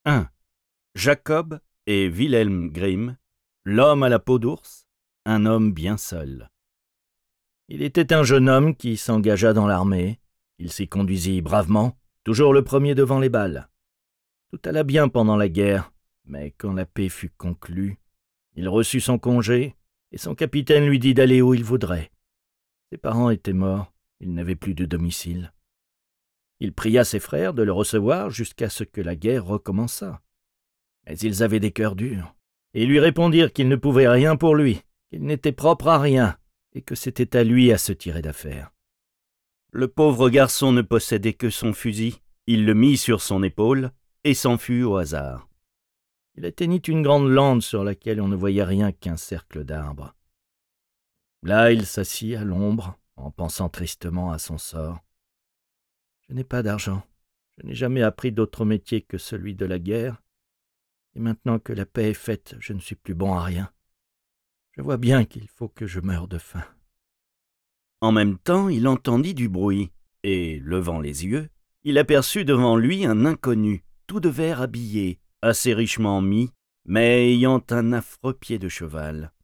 1. Jacob et Wilhelm Grimm, l'homme à la peau d'ours, un homme bien seul. Il était un jeune homme qui s'engagea dans l'armée. Il s'y conduisit bravement, toujours le premier devant les balles. Tout alla bien pendant la guerre, mais quand la paix fut conclue, il reçut son congé et son capitaine lui dit d'aller où il voudrait. Ses parents étaient morts, il n'avait plus de domicile. Il pria ses frères de le recevoir jusqu'à ce que la guerre recommençât. Mais ils avaient des cœurs durs, et lui répondirent qu'ils ne pouvaient rien pour lui, qu'il n'était propre à rien, et que c'était à lui à se tirer d'affaire. Le pauvre garçon ne possédait que son fusil, il le mit sur son épaule et s'enfuit au hasard. Il atteignit une grande lande sur laquelle on ne voyait rien qu'un cercle d'arbres. Là, il s'assit à l'ombre, en pensant tristement à son sort. « Je n'ai pas d'argent, je n'ai jamais appris d'autre métier que celui de la guerre, et maintenant que la paix est faite, je ne suis plus bon à rien. Je vois bien qu'il faut que je meure de faim. » En même temps, il entendit du bruit, et, levant les yeux, il aperçut devant lui un inconnu, tout de vert habillé, assez richement mis, mais ayant un affreux pied de cheval.